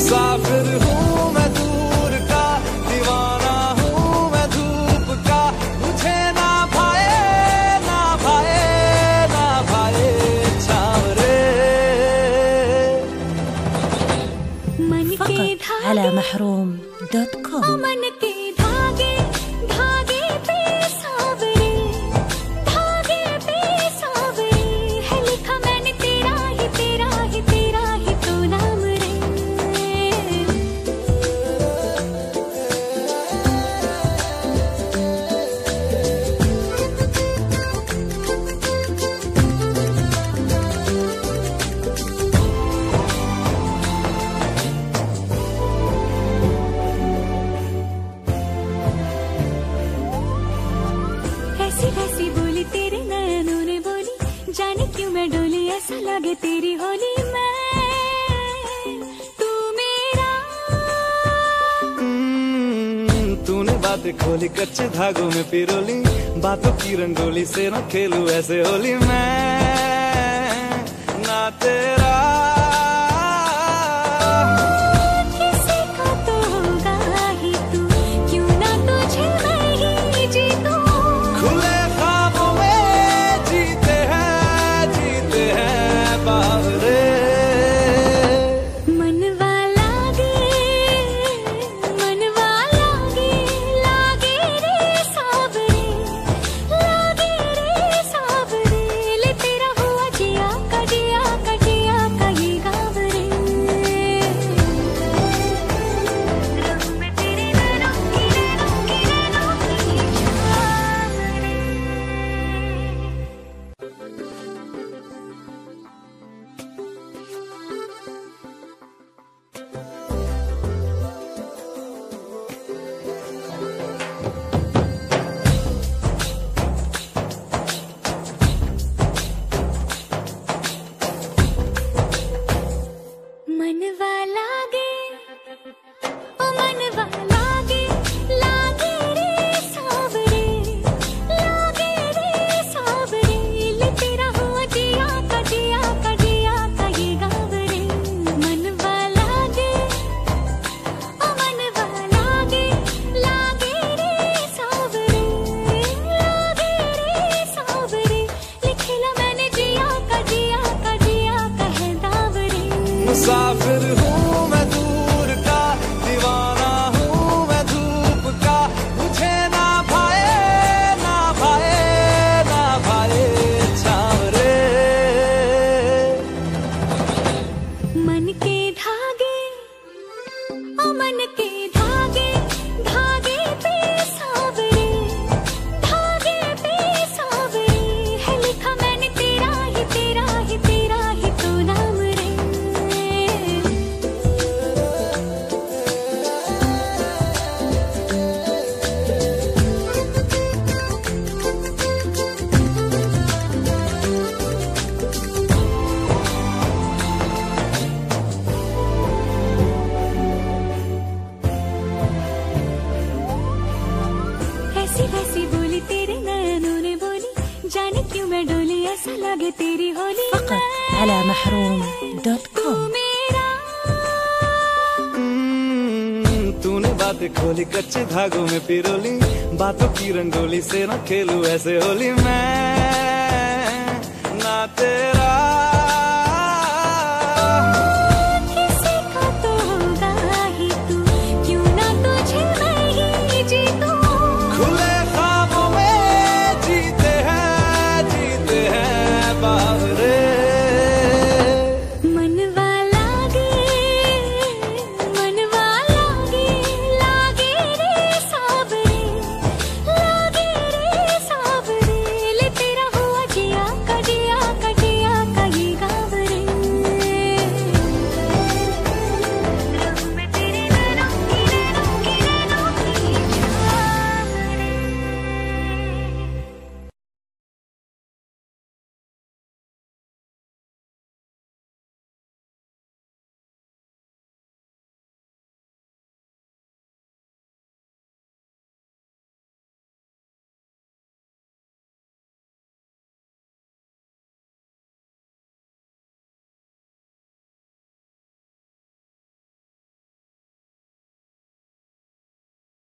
मुसाफिर हूँ मैं दूर का, दीवाना हूँ मैं धूप का, मुझे ना भाए ना भाए ना भाए छावरे। मन के धागे على محروم.com मन के धागे धागे पे सावरे, धागे पे सावरे है लिखा मैंने तेरा ही तेरा ही तेरा ही तो नाम रे। ऐसी वैसी बोली तेरे नयनों ने बोली, जाने क्यों मैं डोली ऐसा लगे तेरी होली मैं तू मेरा। तूने बातें खोली कच्चे धागों में पिरोली, बातों की रंगोली से न खेलूं ऐसे होली मैं ना तेरा। किसी का तो होगा ही तू, क्यों ना तुझे मैं ही जीतूं। खुले ख्वाबों में जीते हैं बावरे। मनवा लागे लागे रे सावरे, लागे रे सावरे ले तेरा हुआ जिया का जिया का जिया का ये गाँव रे। रहूं मैं तेरे नैनों की नैनों की नैनों की छाव रे। मनवा लागे ओ मनवा लागे लागे रे सावरे, लागे रे सावरे ले तेरा हुआ जिया का जिया का जिया का ये गाँव रे। मनवा लागे ओ मनवा लागे लागे रे सावरे, लागे रे सावरे लिखला मैंने जिया का जिया का जिया का है दाव रे। मुसाफिर हूँ मैं दूर का, दीवाना हूँ मैं धूप का, मुझे ना भाए ना भाए ना भाए छावरे। मन के धागे ओ मन के धागे धागे पे सावरे, धागे पे सावरे है लिखा मैंने तेरा ही तेरा ही तेरा ही तो नाम रे। ऐसी वैसी बोली तेरे नयनों ने बोली, जाने क्यों मैं डोली ऐसा लगे तेरी होली فقط मैं على तू محروم.com मेरा। तूने बातें खोली कच्चे धागों में पिरोली, बातों की रंगोली से न खेलूं ऐसे होली मैं ना तेरा।